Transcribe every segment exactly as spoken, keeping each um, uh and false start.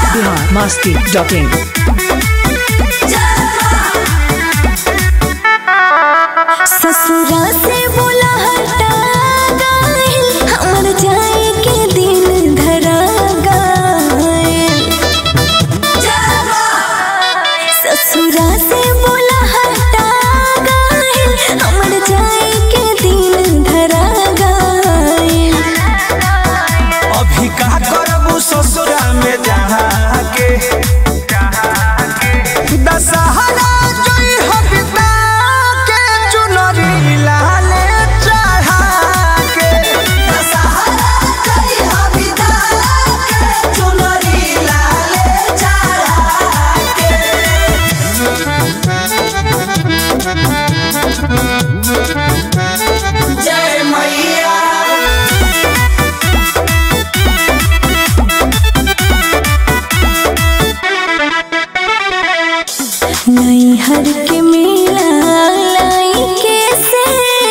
Bihar Masti dot इन। ससुरा से बोला हटा गइल, हमर जाए के दिन धरा गइल। ससुरा से बोला हटा गइल, हमर जाए के दिन धरा गइल। अभी का करबू ससुरा में जाके दशहरा जोई हो बिता के चुनरी लाले चढ़ा के। दशहरा जोई हो बिता के चुनरी लाले चढ़ा के। जय मैया नैहर के मेला लाई के से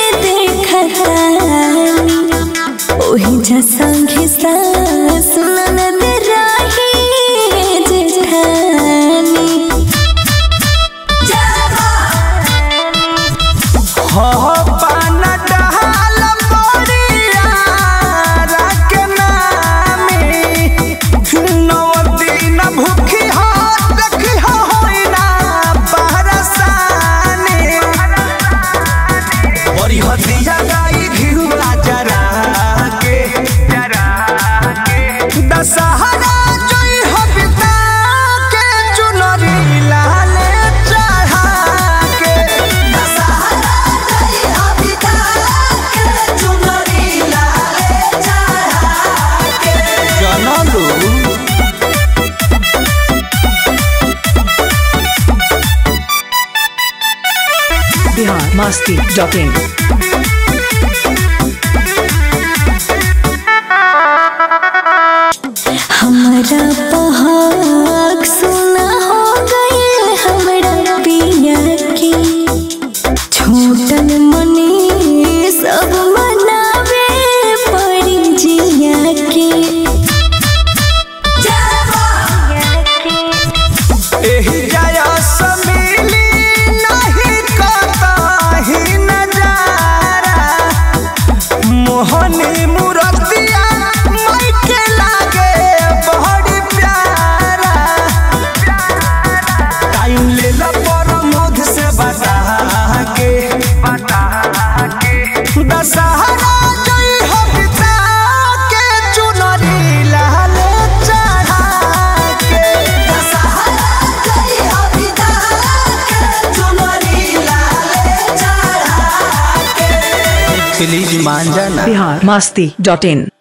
देखतानी, ओही जा संगे सास ननद राही जेठानी। हो पान डाल मोरिया राख नामी, नौ दिन भूखी हो देखी हो होई ना बरसानी। बड़ी हदिया गाई घिउला जरा के दशहरा जोई हो बिता के चुनरी लाले चढ़ा के। दशहरा जोई हो बिता के चुनरी लाले चढ़ा के। जनलू बिहार मस्ती डॉट इन। हमरा पहाग सुना हो गइल हमरा पिया के, छोटन मनी सब मनावे पड़ी जिया के। एही जाया समिली नहीं कतही नजारा, मोहनी मूरतिया मई के लागे बड़ी प्यारा। टाइम ले ला पर मुझ से बता के दशहरा जोई हो बिता के चुनरी लाले चढ़ा के। दशहरा जोई हो बिता के चुनरी लाले चढ़ा के। प्लीज मान जाना। बिहार मस्ती डॉट इन।